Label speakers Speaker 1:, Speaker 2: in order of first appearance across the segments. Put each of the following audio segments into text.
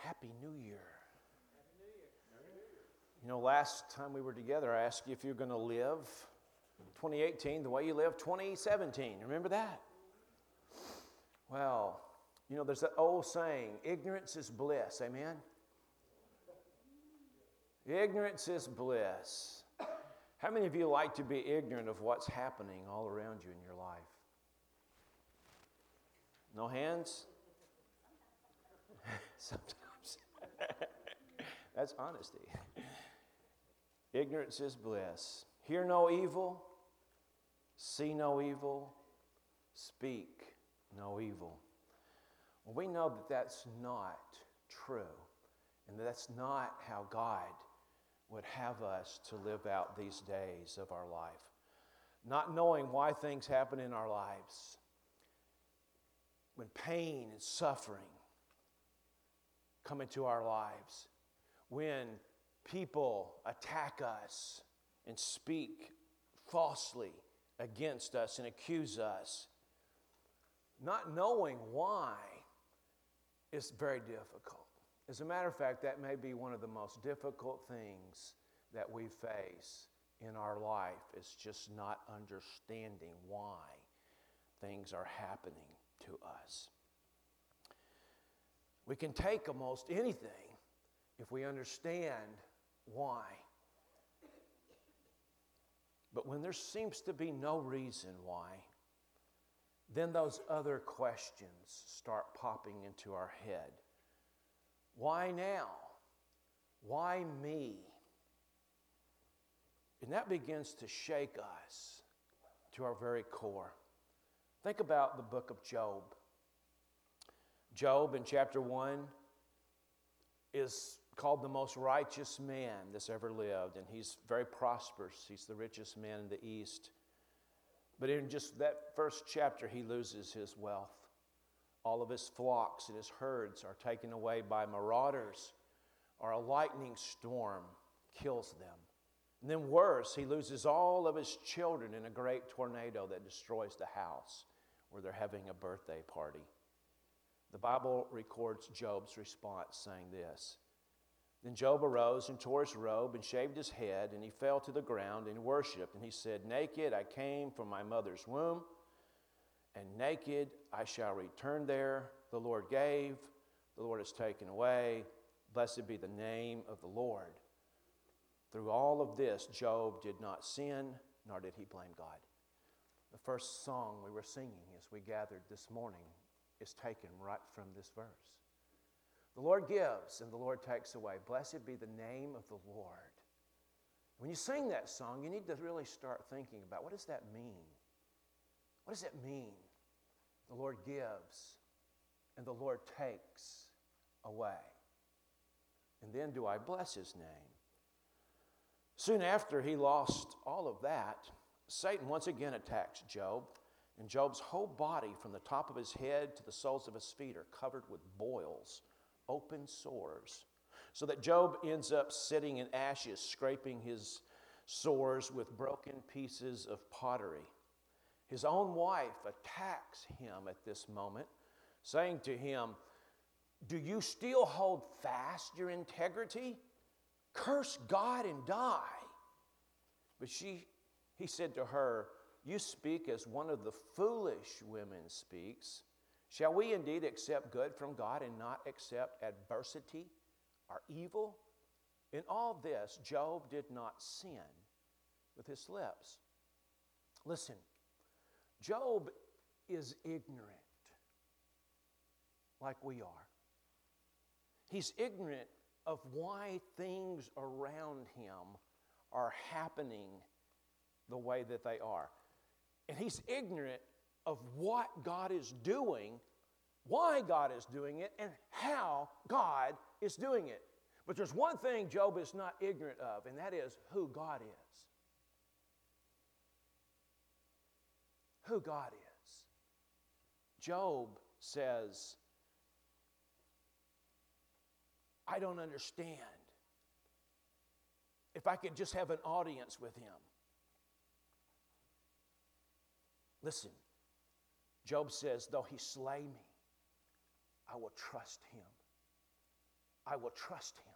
Speaker 1: Happy New Year. You know, last time we were together, I asked you if you're going to live 2018 the way you lived 2017. Remember that? Well, you know, there's that old saying, ignorance is bliss. Amen? Ignorance is bliss. How many of you like to be ignorant of what's happening all around you in your life? No hands? Sometimes. That's honesty. Ignorance is bliss. Hear no evil, see no evil, speak no evil. Well, we know that that's not true, and that's not how God would have us to live out these days of our life. Not knowing why things happen in our lives, when pain and suffering come into our lives, when people attack us and speak falsely against us and accuse us, not knowing why is very difficult. As a matter of fact, that may be one of the most difficult things that we face in our life, is just not understanding why things are happening to us. We can take almost anything if we understand why. But when there seems to be no reason why, then those other questions start popping into our head. Why now? Why me? And that begins to shake us to our very core. Think about the book of Job. Job in chapter 1 is called the most righteous man that's ever lived, and he's very prosperous. He's the richest man in the East. But in just that first chapter, he loses his wealth. All of his flocks and his herds are taken away by marauders, or a lightning storm kills them. And then worse, he loses all of his children in a great tornado that destroys the house where they're having a birthday party. The Bible records Job's response saying this: Then Job arose and tore his robe and shaved his head, and he fell to the ground and worshipped. And he said, Naked I came from my mother's womb, and naked I shall return there. The Lord gave, the Lord has taken away. Blessed be the name of the Lord. Through all of this, Job did not sin, nor did he blame God. The first song we were singing as we gathered this morning is taken right from this verse. The Lord gives and the Lord takes away. Blessed be the name of the Lord. When you sing that song, you need to really start thinking about, what does that mean? What does it mean? The Lord gives and the Lord takes away. And then do I bless his name? Soon after he lost all of that, Satan once again attacks Job. And Job's whole body, from the top of his head to the soles of his feet, are covered with boils, open sores, so that Job ends up sitting in ashes, scraping his sores with broken pieces of pottery. His own wife attacks him at this moment, saying to him, Do you still hold fast your integrity? Curse God and die. But he said to her, You speak as one of the foolish women speaks. Shall we indeed accept good from God and not accept adversity or evil? In all this, Job did not sin with his lips. Listen, Job is ignorant like we are. He's ignorant of why things around him are happening the way that they are. And he's ignorant of what God is doing, why God is doing it, and how God is doing it. But there's one thing Job is not ignorant of, and that is who God is. Who God is. Job says, I don't understand. If I could just have an audience with him. Listen, Job says, though he slay me, I will trust him. I will trust him.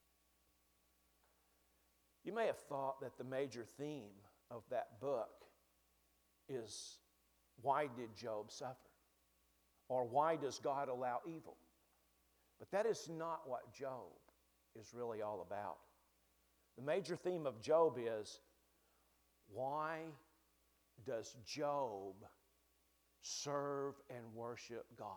Speaker 1: You may have thought that the major theme of that book is, why did Job suffer? Or why does God allow evil? But that is not what Job is really all about. The major theme of Job is, why does Job serve and worship God?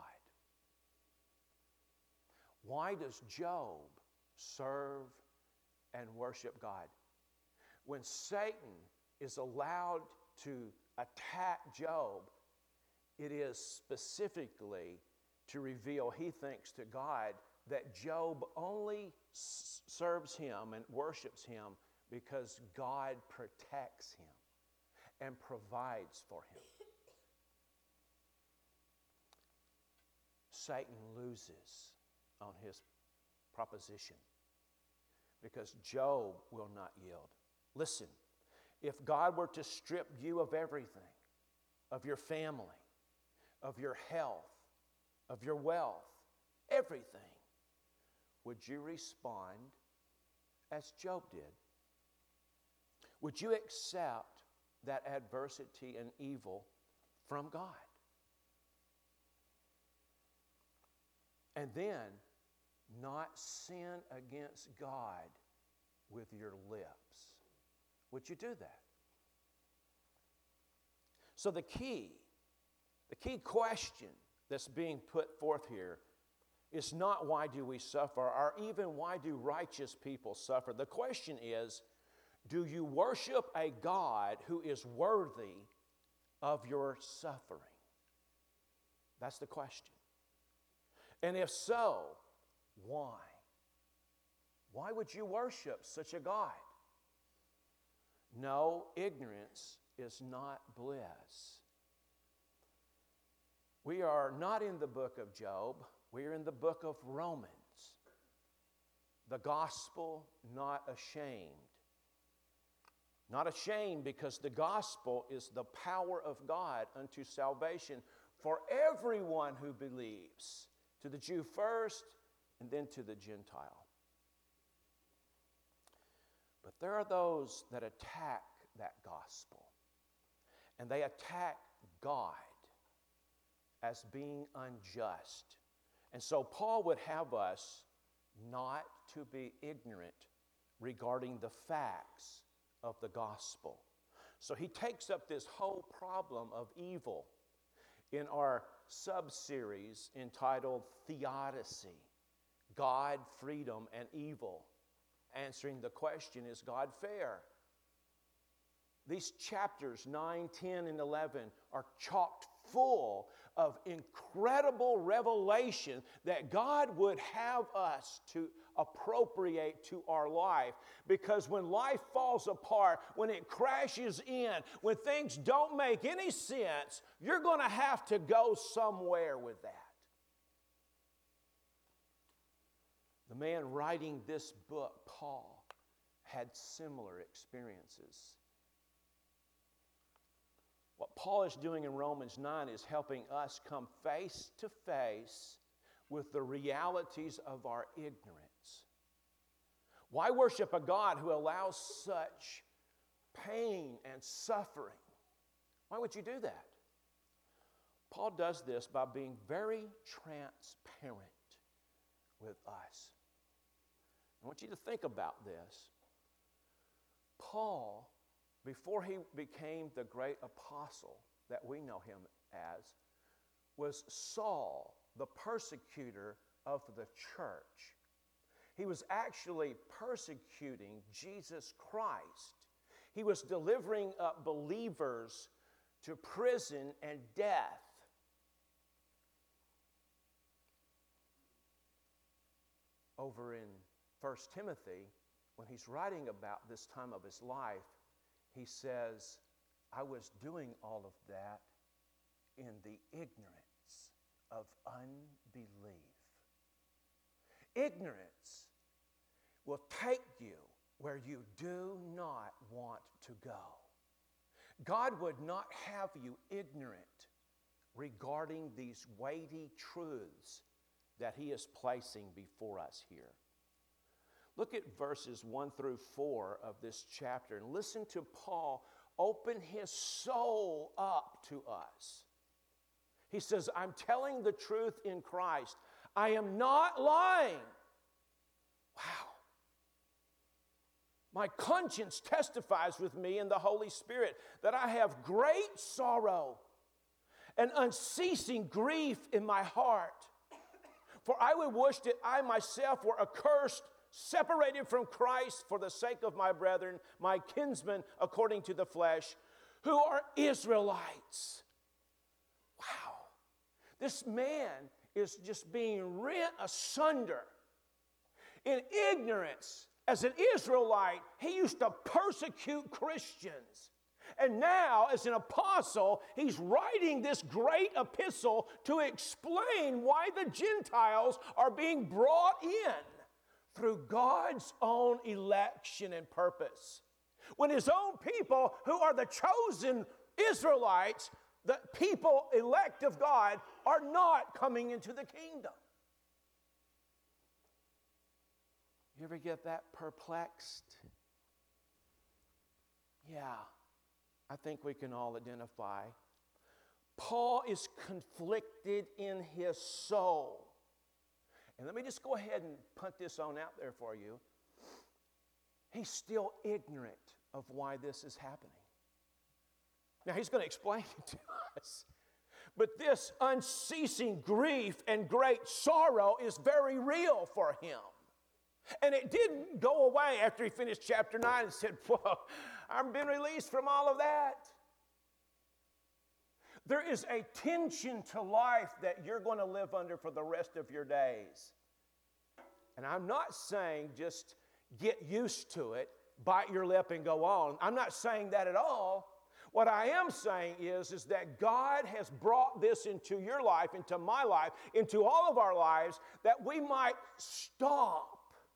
Speaker 1: Why does Job serve and worship God? When Satan is allowed to attack Job, it is specifically to reveal, he thinks, to God that Job only serves him and worships him because God protects him and provides for him. Satan loses on his proposition because Job will not yield. Listen, if God were to strip you of everything, of your family, of your health, of your wealth, everything, would you respond as Job did? Would you accept that adversity and evil from God? And then not sin against God with your lips? Would you do that? So the key question that's being put forth here is not why do we suffer, or even why do righteous people suffer. The question is, do you worship a God who is worthy of your suffering? That's the question. And if so, why? Why would you worship such a God? No, ignorance is not bliss. We are not in the book of Job. We are in the book of Romans. The gospel, not ashamed. Not ashamed because the gospel is the power of God unto salvation for everyone who believes, to the Jew first and then to the Gentile. But there are those that attack that gospel, and they attack God as being unjust. And so Paul would have us not to be ignorant regarding the facts of the gospel. So he takes up this whole problem of evil in our sub-series entitled Theodicy, God, Freedom, and Evil, answering the question, is God fair? These chapters 9, 10, and 11 are chocked full of incredible revelation that God would have us to appropriate to our life. Because when life falls apart, when it crashes in, when things don't make any sense, you're going to have to go somewhere with that. The man writing this book, Paul, had similar experiences. What Paul is doing in Romans 9 is helping us come face to face with the realities of our ignorance. Why worship a God who allows such pain and suffering? Why would you do that? Paul does this by being very transparent with us. I want you to think about this. Paul, before he became the great apostle that we know him as, was Saul, the persecutor of the church. He was actually persecuting Jesus Christ. He was delivering up believers to prison and death. Over in 1 Timothy, when he's writing about this time of his life, he says, I was doing all of that in the ignorance of unbelief. Ignorance will take you where you do not want to go. God would not have you ignorant regarding these weighty truths that he is placing before us here. Look at verses 1 through 4 of this chapter and listen to Paul open his soul up to us. He says, I'm telling the truth in Christ. I am not lying. Wow. My conscience testifies with me in the Holy Spirit that I have great sorrow and unceasing grief in my heart. For I would wish that I myself were accursed, separated from Christ for the sake of my brethren, my kinsmen according to the flesh, who are Israelites. Wow. This man is just being rent asunder. In ignorance, as an Israelite, he used to persecute Christians. And now, as an apostle, he's writing this great epistle to explain why the Gentiles are being brought in through God's own election and purpose. When his own people, who are the chosen Israelites, the people elect of God, are not coming into the kingdom. You ever get that perplexed? Yeah, I think we can all identify. Paul is conflicted in his soul. And let me just go ahead and put this on out there for you. He's still ignorant of why this is happening. Now, he's going to explain it to us. But this unceasing grief and great sorrow is very real for him. And it didn't go away after he finished chapter 9 and said, whoa, I've been released from all of that. There is a tension to life that you're going to live under for the rest of your days. And I'm not saying just get used to it, bite your lip and go on. I'm not saying that at all. What I am saying is that God has brought this into your life, into my life, into all of our lives, that we might stop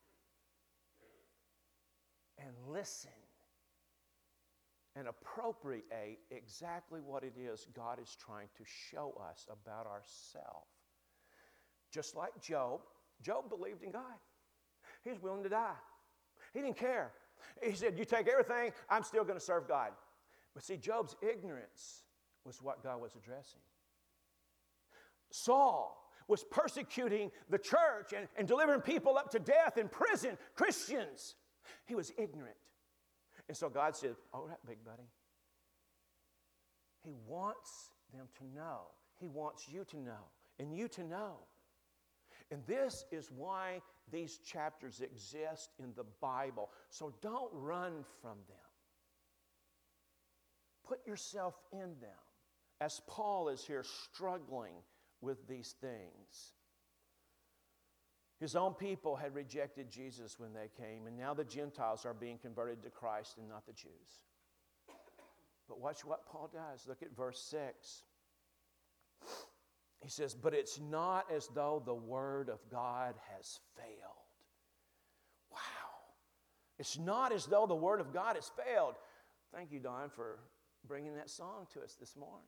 Speaker 1: and listen and appropriate exactly what it is God is trying to show us about ourselves. Just like Job. Job believed in God. He was willing to die. He didn't care. He said, you take everything, I'm still going to serve God. But see, Job's ignorance was what God was addressing. Saul was persecuting the church and delivering people up to death in prison, Christians. He was ignorant. And so God said, all right, big buddy. He wants them to know. He wants you to know and you to know. And this is why these chapters exist in the Bible. So don't run from them. Put yourself in them, as Paul is here struggling with these things. His own people had rejected Jesus when they came, and now the Gentiles are being converted to Christ and not the Jews. But watch what Paul does. Look at verse 6. He says, but it's not as though the word of God has failed. Wow. It's not as though the word of God has failed. Thank you, Don, for bringing that song to us this morning.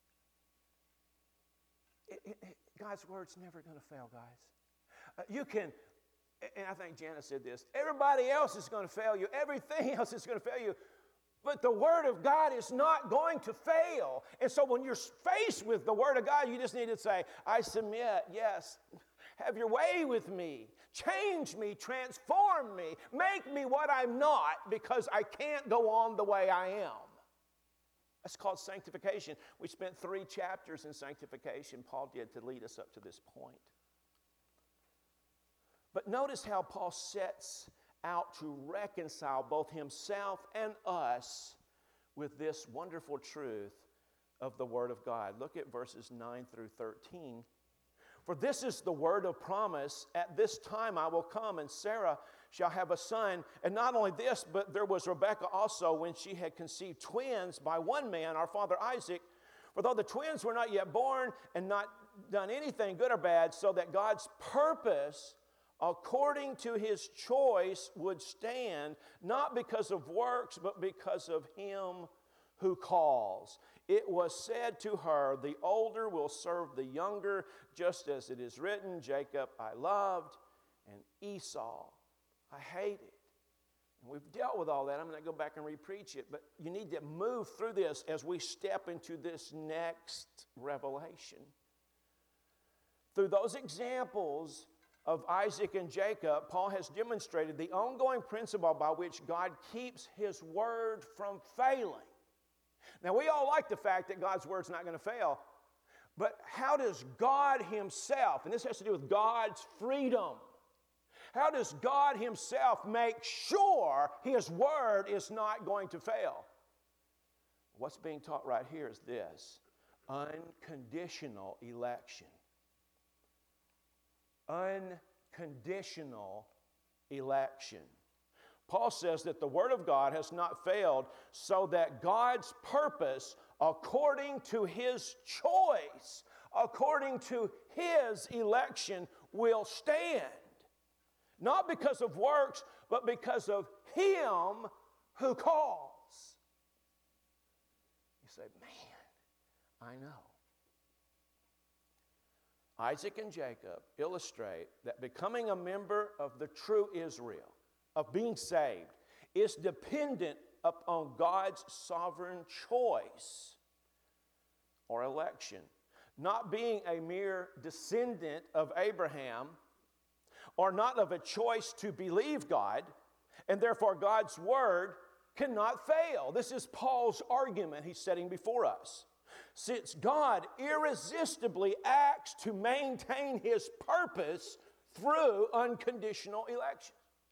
Speaker 1: God's word's never going to fail, guys. You can, and I think Janice said this, everybody else is going to fail you. Everything else is going to fail you. But the Word of God is not going to fail. And so when you're faced with the Word of God, you just need to say, I submit, yes, have your way with me. Change me, transform me, make me what I'm not, because I can't go on the way I am. That's called sanctification. We spent 3 chapters in sanctification, Paul did, to lead us up to this point. But notice how Paul sets out to reconcile both himself and us with this wonderful truth of the Word of God. Look at verses 9 through 13. For this is the word of promise, at this time I will come, and Sarah shall have a son. And not only this, but there was Rebekah also, when she had conceived twins by one man, our father Isaac. For though the twins were not yet born and not done anything good or bad, so that God's purpose according to his choice would stand, not because of works, but because of him who calls. it was said to her, the older will serve the younger, just as it is written, Jacob I loved, and Esau I hated. And we've dealt with all that. I'm going to go back and repreach it, but you need to move through this as we step into this next revelation. Through those examples of Isaac and Jacob, Paul has demonstrated the ongoing principle by which God keeps His word from failing. Now, we all like the fact that God's word's not going to fail, but how does God Himself, and this has to do with God's freedom, how does God Himself make sure His word is not going to fail? What's being taught right here is this: unconditional election. Unconditional election. Paul says that the Word of God has not failed, so that God's purpose, according to His choice, according to His election, will stand. Not because of works, but because of Him who calls. You say, man, I know. Isaac and Jacob illustrate that becoming a member of the true Israel, of being saved, is dependent upon God's sovereign choice or election. Not being a mere descendant of Abraham, or not of a choice to believe God, and therefore God's word cannot fail. This is Paul's argument he's setting before us. Since God irresistibly acts to maintain His purpose through unconditional election.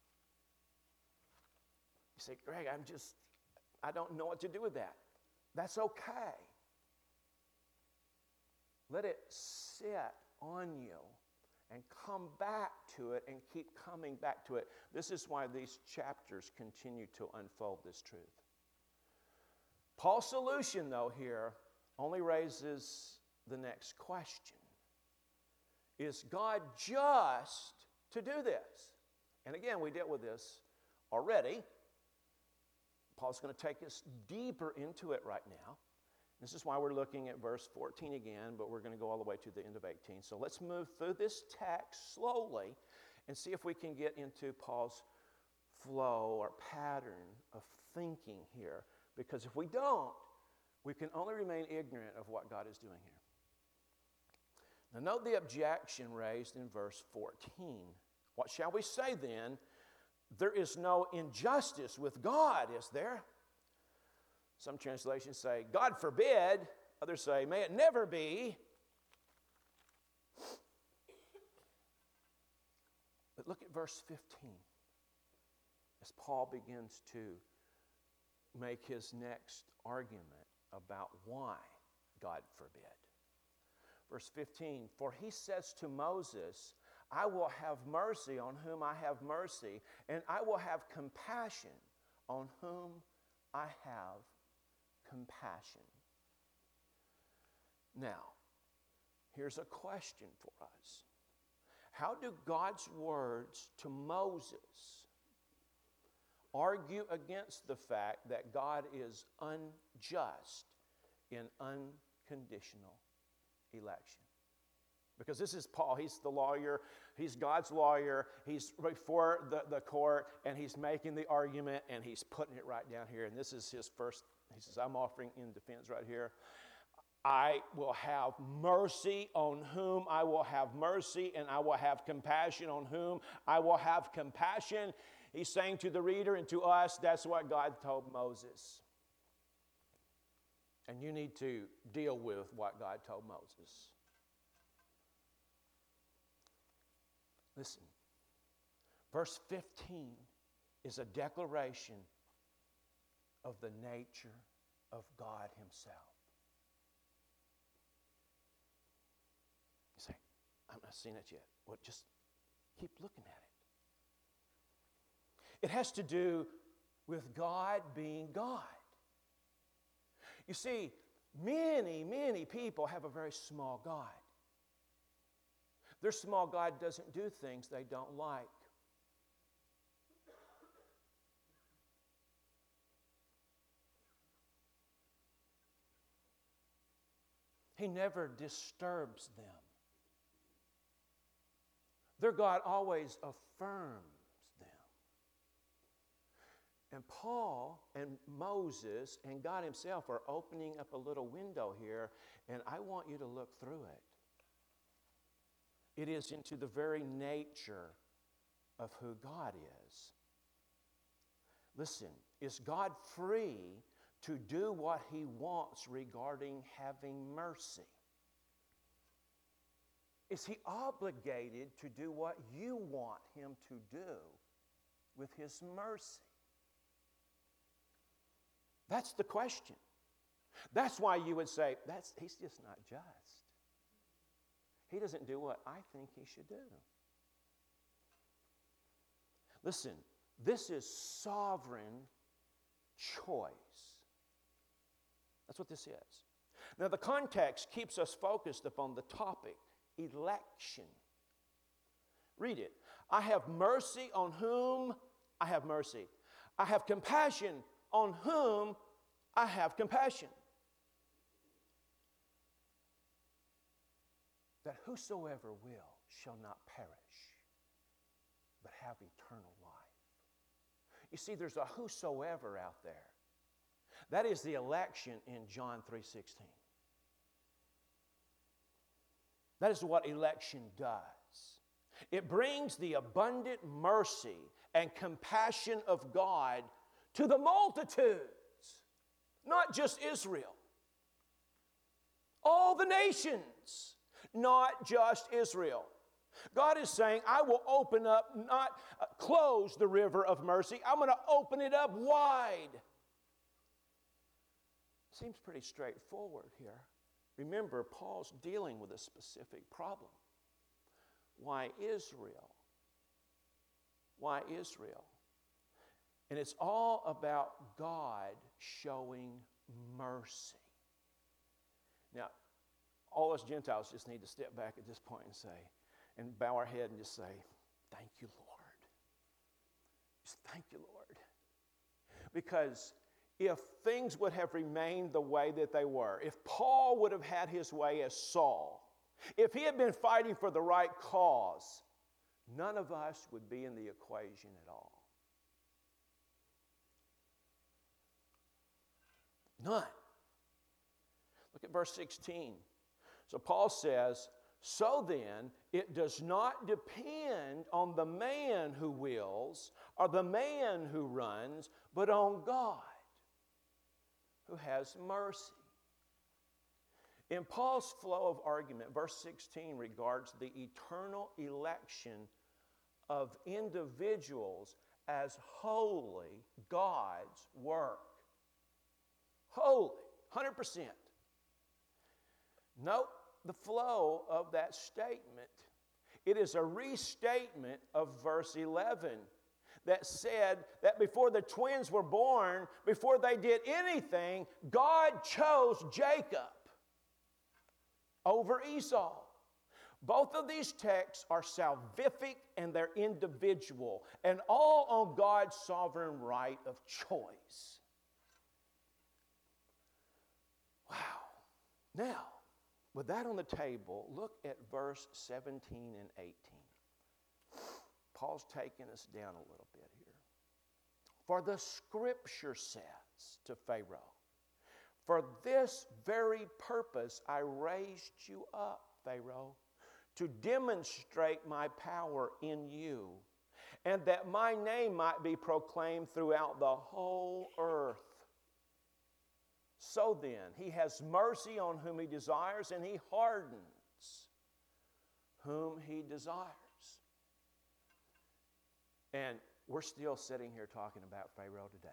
Speaker 1: You say, Greg, I don't know what to do with that. That's okay. Let it sit on you and come back to it and keep coming back to it. This is why these chapters continue to unfold this truth. Paul's solution, though, here only raises the next question. Is God just to do this? And again, we dealt with this already. Paul's going to take us deeper into it right now. This is why we're looking at verse 14 again, but we're going to go all the way to the end of 18. So let's move through this text slowly and see if we can get into Paul's flow or pattern of thinking here. Because if we don't, we can only remain ignorant of what God is doing here. Now note the objection raised in verse 14. What shall we say then? There is no injustice with God, is there? Some translations say, God forbid. Others say, may it never be. But look at verse 15 as Paul begins to make his next argument about why God forbid. Verse 15, for he says to Moses, I will have mercy on whom I have mercy, and I will have compassion on whom I have compassion. Now, here's a question for us. How do God's words to Moses argue against the fact that God is unjust in unconditional election? Because this is Paul. He's the lawyer. He's God's lawyer. He's before the court, and he's making the argument, and he's putting it right down here. And this is his first. He says, I'm offering in defense right here. I will have mercy on whom I will have mercy, and I will have compassion on whom I will have compassion. He's saying to the reader and to us, that's what God told Moses. And you need to deal with what God told Moses. Listen, verse 15 is a declaration of the nature of God Himself. You say, I've not seen it yet. Well, just keep looking at it. It has to do with God being God. You see, many people have a very small God. Their small God doesn't do things they don't like. He never disturbs them. Their God always affirms them. And Paul and Moses and God himself are opening up a little window here, and I want you to look through it. It is into the very nature of who God is. Listen, is God free to do what he wants regarding having mercy? Is he obligated to do what you want him to do with his mercy? That's the question. That's why you would say, he's just not just. He doesn't do what I think he should do. Listen, this is sovereign choice. That's what this is. Now, the context keeps us focused upon the topic, election. Read it. I have mercy on whom I have mercy. I have compassion on whom I have compassion. That whosoever will shall not perish, but have eternal life. You see, there's a whosoever out there. That is the election in John 3:16. That is what election does. It brings the abundant mercy and compassion of God to the multitudes, not just Israel. All the nations, not just Israel. God is saying, I will open up, not close the river of mercy. I'm going to open it up wide. Seems pretty straightforward here. Remember, Paul's dealing with a specific problem. Why Israel? Why Israel? And it's all about God showing mercy. Now, all us Gentiles just need to step back at this point and bow our head and just say, thank you, Lord. Just thank you, Lord. Because if things would have remained the way that they were, if Paul would have had his way as Saul, if he had been fighting for the right cause, none of us would be in the equation at all. None. Look at verse 16. So Paul says, so then, it does not depend on the man who wills or the man who runs, but on God who has mercy. In Paul's flow of argument, verse 16 regards the eternal election of individuals as wholly God's work. Holy, 100%. Note the flow of that statement. It is a restatement of verse 11 that said that before the twins were born, before they did anything, God chose Jacob over Esau. Both of these texts are salvific and they're individual, and all on God's sovereign right of choice. Wow. Now, with that on the table, look at verse 17 and 18. Paul's taking us down a little bit here. For the scripture says to Pharaoh, for this very purpose I raised you up, Pharaoh, to demonstrate my power in you, and that my name might be proclaimed throughout the whole earth. So then, he has mercy on whom he desires, and he hardens whom he desires. And we're still sitting here talking about Pharaoh today.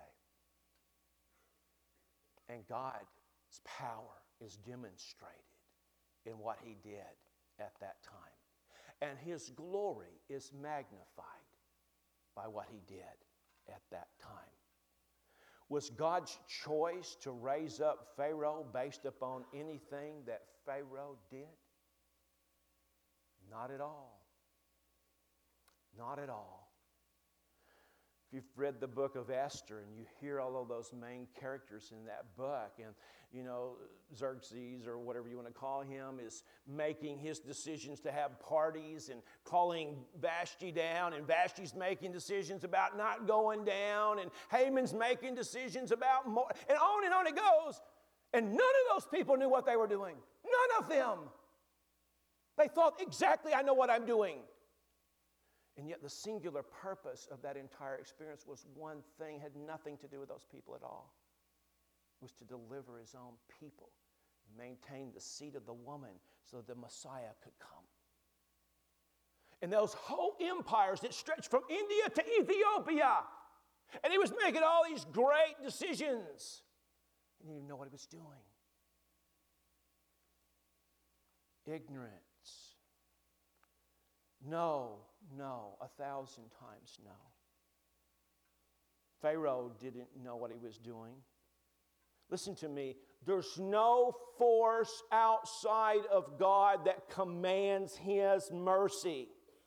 Speaker 1: And God's power is demonstrated in what he did at that time. And his glory is magnified by what he did at that time. Was God's choice to raise up Pharaoh based upon anything that Pharaoh did? Not at all. Not at all. If you've read the book of Esther and you hear all of those main characters in that book, and Xerxes, or whatever you want to call him, is making his decisions to have parties and calling Vashti down, and Vashti's making decisions about not going down, and Haman's making decisions about more, and on it goes. And none of those people knew what they were doing. None of them. They thought, exactly, I know what I'm doing. And yet the singular purpose of that entire experience was one thing, had nothing to do with those people at all. It was to deliver his own people, maintain the seed of the woman so the Messiah could come. And those whole empires that stretched from India to Ethiopia. And he was making all these great decisions. He didn't even know what he was doing. Ignorance. No, 1,000 times no. Pharaoh didn't know what he was doing. Listen to me. There's no force outside of God that commands his mercy.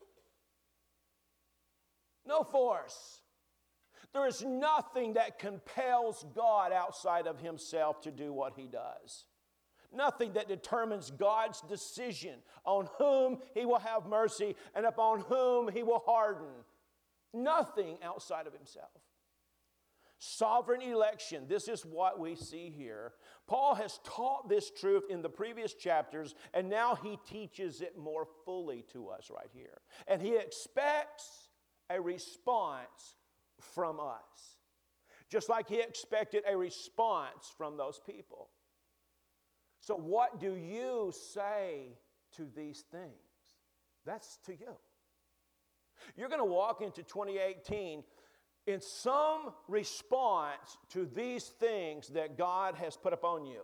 Speaker 1: No force. There is nothing that compels God outside of himself to do what he does. Nothing that determines God's decision on whom he will have mercy and upon whom he will harden. Nothing outside of himself. Sovereign election, this is what we see here. Paul has taught this truth in the previous chapters, and now he teaches it more fully to us right here. And he expects a response from us, just like he expected a response from those people. So what do you say to these things? That's to you. You're going to walk into 2018 in some response to these things that God has put upon you.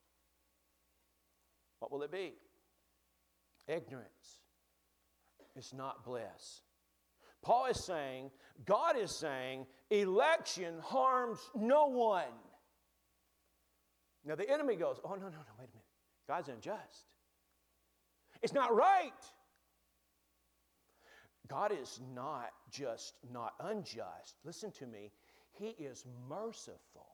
Speaker 1: What will it be? Ignorance is not bliss. Paul is saying, God is saying, election harms no one. Now the enemy goes, oh, no, wait a minute. God's unjust. It's not right. God is not just not unjust. Listen to me. He is merciful.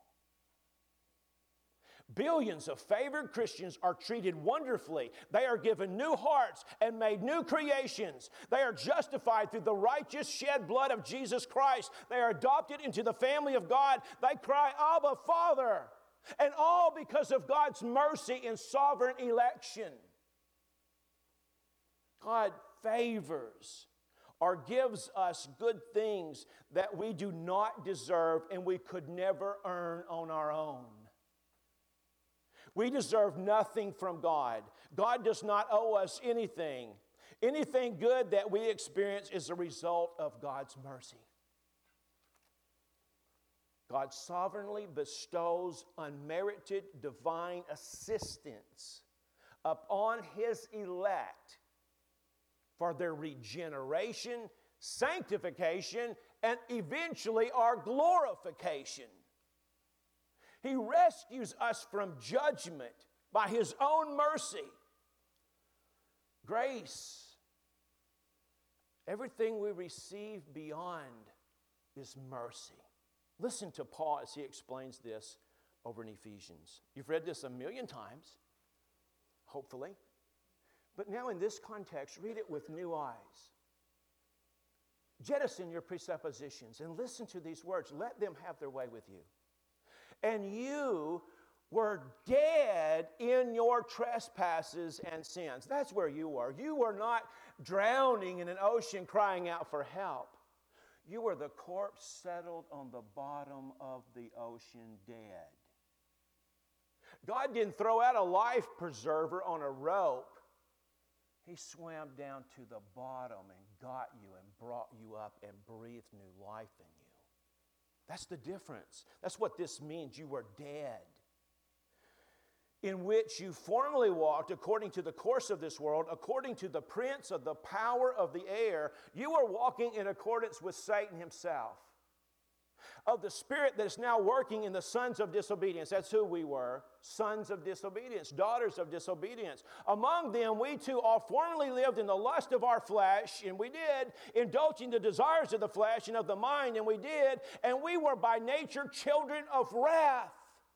Speaker 1: Billions of favored Christians are treated wonderfully. They are given new hearts and made new creations. They are justified through the righteous shed blood of Jesus Christ. They are adopted into the family of God. They cry, Abba, Father. And all because of God's mercy in sovereign election. God favors or gives us good things that we do not deserve and we could never earn on our own. We deserve nothing from God. God does not owe us anything. Anything good that we experience is a result of God's mercy. God sovereignly bestows unmerited divine assistance upon his elect for their regeneration, sanctification, and eventually our glorification. He rescues us from judgment by his own mercy. Grace. Everything we receive beyond is mercy. Listen to Paul as he explains this over in Ephesians. You've read this a million times, hopefully. But now in this context, read it with new eyes. Jettison your presuppositions and listen to these words. Let them have their way with you. And you were dead in your trespasses and sins. That's where you were. You were not drowning in an ocean crying out for help. You were the corpse settled on the bottom of the ocean dead. God didn't throw out a life preserver on a rope. He swam down to the bottom and got you and brought you up and breathed new life in you. That's the difference. That's what this means. You were dead, in which you formerly walked according to the course of this world, according to the prince of the power of the air. You were walking in accordance with Satan himself, of the Spirit that is now working in the sons of disobedience. That's who we were, sons of disobedience, daughters of disobedience. Among them, we too all formerly lived in the lust of our flesh, and we did, indulging the desires of the flesh and of the mind, and we did, and we were by nature children of wrath.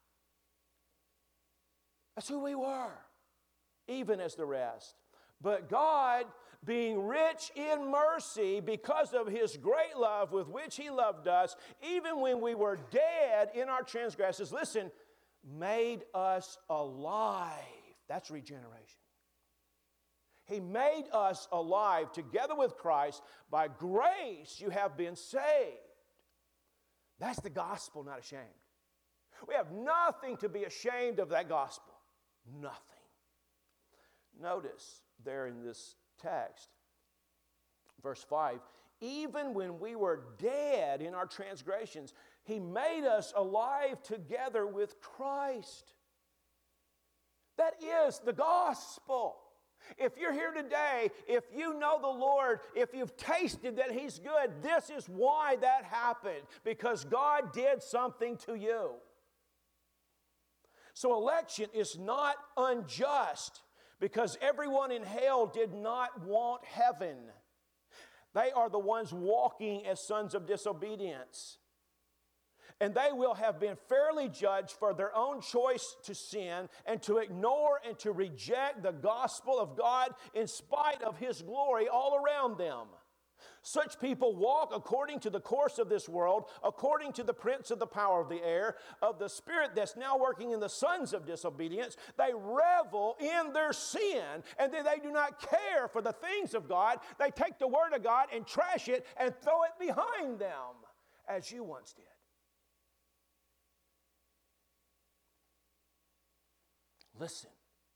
Speaker 1: That's who we were, even as the rest. But God, being rich in mercy because of His great love with which He loved us, even when we were dead in our transgressions, listen, made us alive. That's regeneration. He made us alive together with Christ. By grace you have been saved. That's the gospel, not ashamed. We have nothing to be ashamed of that gospel. Nothing. Notice there in this text, verse 5, even when we were dead in our transgressions, He made us alive together with Christ. That is the gospel. If you're here today, if you know the Lord, if you've tasted that He's good, this is why that happened, because God did something to you. So election is not unjust, because everyone in hell did not want heaven. They are the ones walking as sons of disobedience. And they will have been fairly judged for their own choice to sin and to ignore and to reject the gospel of God in spite of His glory all around them. Such people walk according to the course of this world, according to the prince of the power of the air, of the spirit that's now working in the sons of disobedience. They revel in their sin, and then they do not care for the things of God. They take the word of God and trash it and throw it behind them, as you once did. Listen,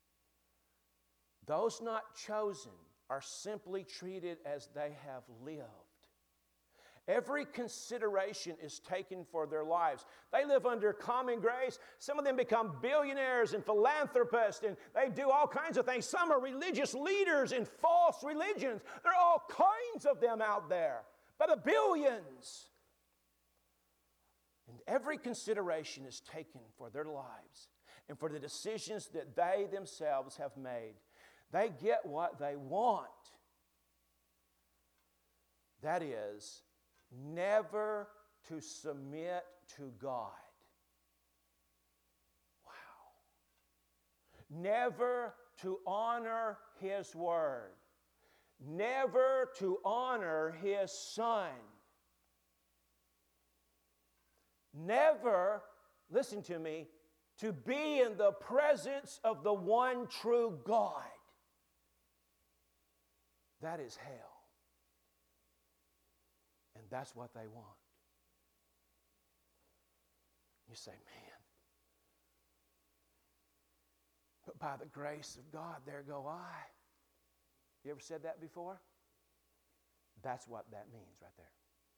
Speaker 1: those not chosen are simply treated as they have lived. Every consideration is taken for their lives. They live under common grace. Some of them become billionaires and philanthropists, and they do all kinds of things. Some are religious leaders in false religions. There are all kinds of them out there, by the billions. And every consideration is taken for their lives and for the decisions that they themselves have made. They get what they want. That is, never to submit to God. Wow. Never to honor His word. Never to honor His Son. Never, listen to me, to be in the presence of the one true God. That is hell. And that's what they want. You say, man, but by the grace of God, there go I. You ever said that before? That's what that means right there.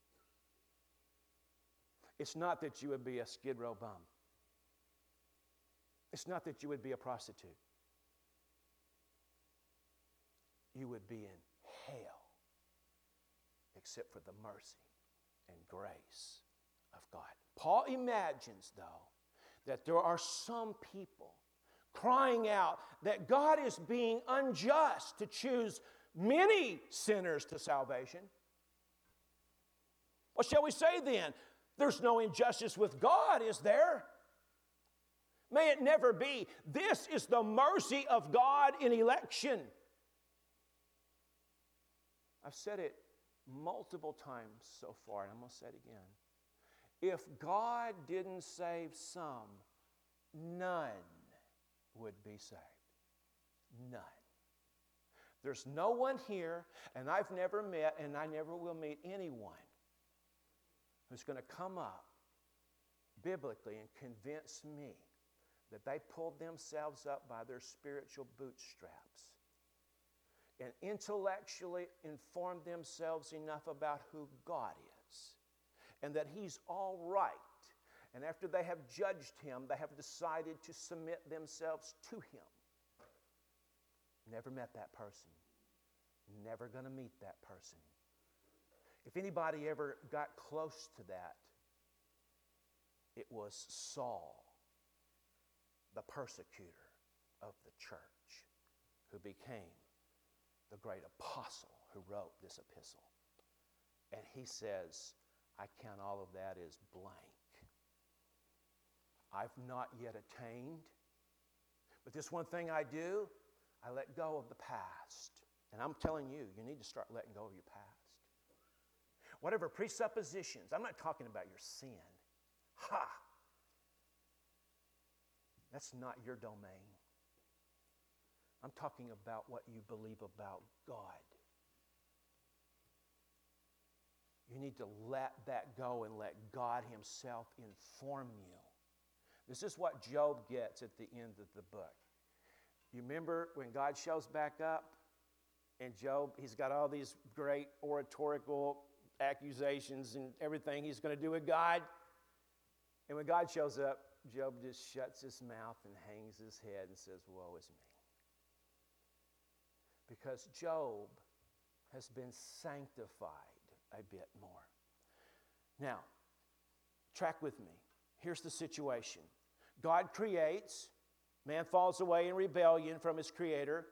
Speaker 1: It's not that you would be a Skid Row bum. It's not that you would be a prostitute. You would be in hell, except for the mercy and grace of God. Paul imagines, though, that there are some people crying out that God is being unjust to choose many sinners to salvation. What shall we say then? There's no injustice with God, is there? May it never be. This is the mercy of God in election. I've said it multiple times so far, and I'm going to say it again. If God didn't save some, none would be saved. None. There's no one here, and I've never met, and I never will meet anyone who's going to come up biblically and convince me that they pulled themselves up by their spiritual bootstraps and intellectually informed themselves enough about who God is and that He's all right. And after they have judged Him, they have decided to submit themselves to Him. Never met that person. Never going to meet that person. If anybody ever got close to that, It was Saul, the persecutor of the church, who became the great apostle who wrote this epistle. And he says, I count all of that as blank. I've not yet attained, but this one thing I do, I let go of the past. And I'm telling you, you need to start letting go of your past. Whatever presuppositions, I'm not talking about your sin. Ha! That's not your domain. I'm talking about what you believe about God. You need to let that go and let God Himself inform you. This is what Job gets at the end of the book. You remember when God shows back up and Job, he's got all these great oratorical accusations and everything he's going to do with God. And when God shows up, Job just shuts his mouth and hangs his head and says, woe is me. Because Job has been sanctified a bit more. Now, track with me. Here's the situation. God creates. Man falls away in rebellion from his Creator.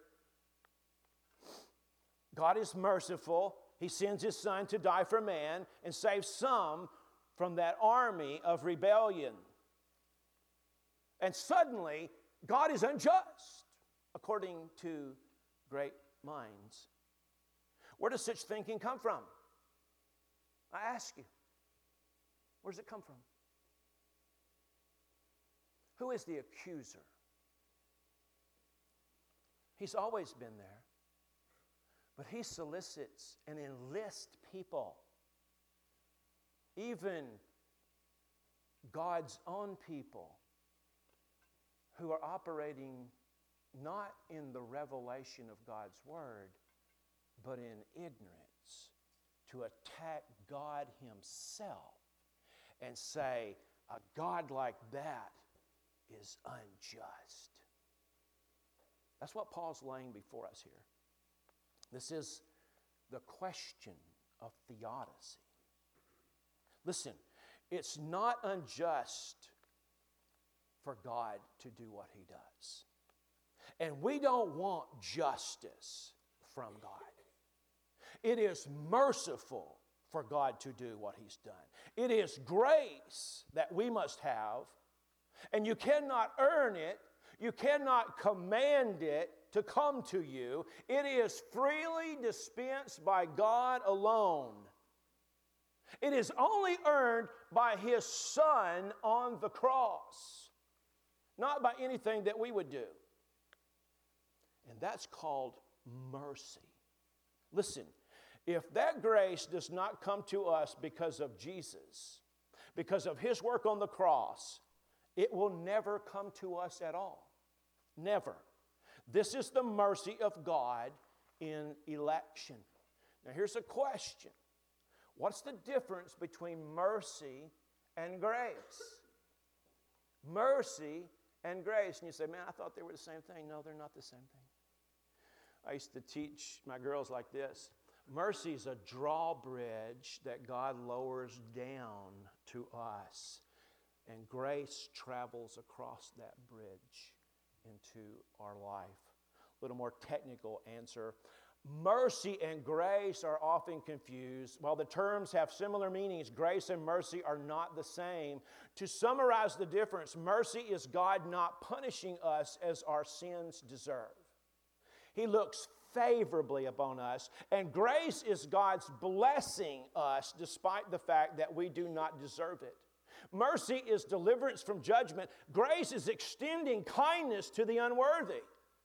Speaker 1: God is merciful. He sends His Son to die for man and save some from that army of rebellion. And suddenly, God is unjust, according to great minds. Where does such thinking come from? I ask you. Where does it come from? Who is the accuser? He's always been there. But he solicits and enlists people, even God's own people, who are operating not in the revelation of God's Word, but in ignorance, to attack God Himself and say, a God like that is unjust. That's what Paul's laying before us here. This is the question of theodicy. Listen, it's not unjust for God to do what He does. And we don't want justice from God. It is merciful for God to do what He's done. It is grace that we must have, and you cannot earn it. You cannot command it to come to you. It is freely dispensed by God alone. It is only earned by His Son on the cross, not by anything that we would do. And that's called mercy. Listen, if that grace does not come to us because of Jesus, because of His work on the cross, it will never come to us at all. Never. This is the mercy of God in election. Now here's a question. What's the difference between mercy and grace? Mercy and grace. And you say, man, I thought they were the same thing. No, they're not the same thing. I used to teach my girls like this. Mercy is a drawbridge that God lowers down to us. And grace travels across that bridge into our life. A little more technical answer. Mercy and grace are often confused. While the terms have similar meanings, grace and mercy are not the same. To summarize the difference, mercy is God not punishing us as our sins deserve. He looks favorably upon us, and grace is God's blessing us despite the fact that we do not deserve it. Mercy is deliverance from judgment. Grace is extending kindness to the unworthy.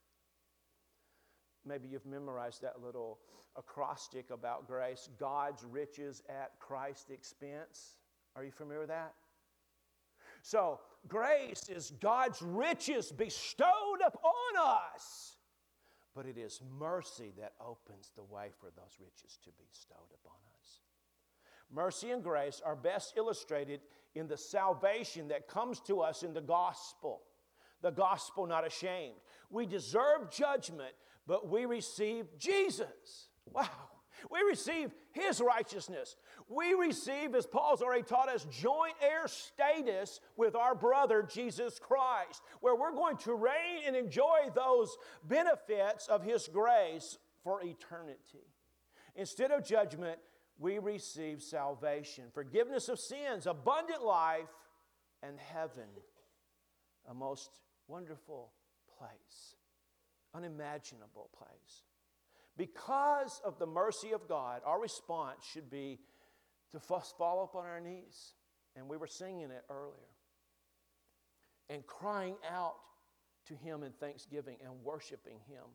Speaker 1: Maybe you've memorized that little acrostic about grace. God's riches at Christ's expense. Are you familiar with that? So, grace is God's riches bestowed upon us. But it is mercy that opens the way for those riches to be bestowed upon us. Mercy and grace are best illustrated in the salvation that comes to us in the gospel. The gospel not ashamed. We deserve judgment, but we receive Jesus. Wow. We receive His righteousness. We receive, as Paul's already taught us, joint heir status with our brother Jesus Christ, where we're going to reign and enjoy those benefits of His grace for eternity. Instead of judgment, we receive salvation, forgiveness of sins, abundant life, and heaven, a most wonderful place, unimaginable place. Because of the mercy of God, our response should be to fall upon our knees, and we were singing it earlier, and crying out to Him in thanksgiving and worshiping Him.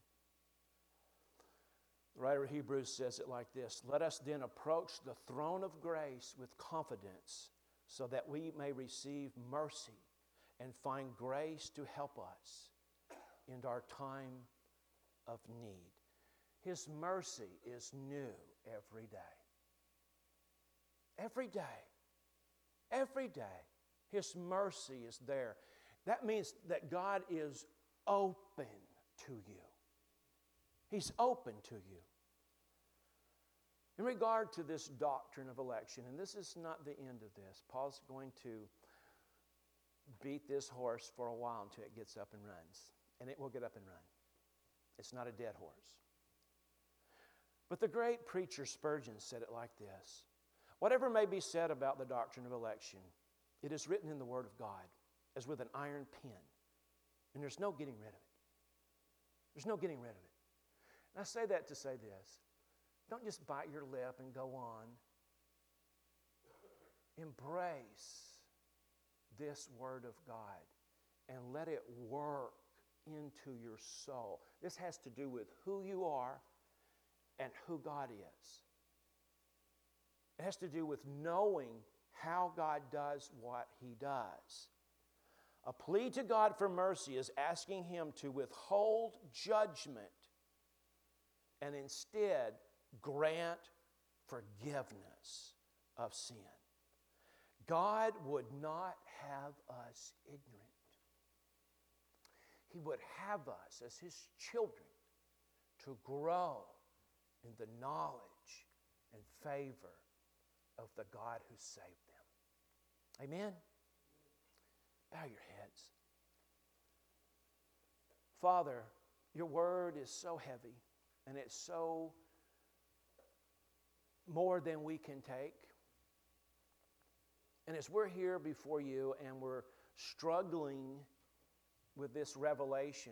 Speaker 1: The writer of Hebrews says it like this: let us then approach the throne of grace with confidence, so that we may receive mercy and find grace to help us in our time of need. His mercy is new every day. Every day. Every day. His mercy is there. That means that God is open to you. He's open to you. In regard to this doctrine of election, and this is not the end of this, Paul's going to beat this horse for a while until it gets up and runs. And it will get up and run. It's not a dead horse. But the great preacher Spurgeon said it like this: whatever may be said about the doctrine of election, it is written in the Word of God as with an iron pen. And there's no getting rid of it. There's no getting rid of it. And I say that to say this: don't just bite your lip and go on. Embrace this Word of God and let it work into your soul. This has to do with who you are and who God is. It has to do with knowing how God does what He does. A plea to God for mercy is asking Him to withhold judgment and instead grant forgiveness of sin. God would not have us ignorant. He would have us as His children to grow in the knowledge and favor of the God who saved them. Amen? Bow your heads. Father, your word is so heavy, and it's so more than we can take. And as we're here before you and we're struggling with this revelation,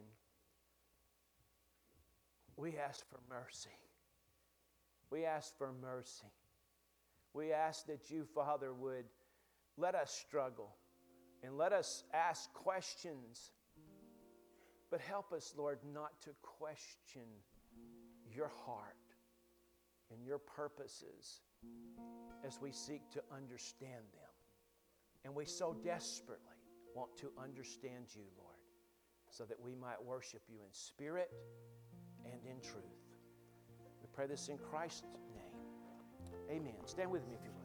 Speaker 1: we ask for mercy. We ask for mercy. We ask that you, Father, would let us struggle and let us ask questions, but help us, Lord, not to question your heart and your purposes as we seek to understand them. And we so desperately want to understand you, Lord, so that we might worship you in spirit and in truth. We pray this in Christ's name. Amen. Stand with me if you will.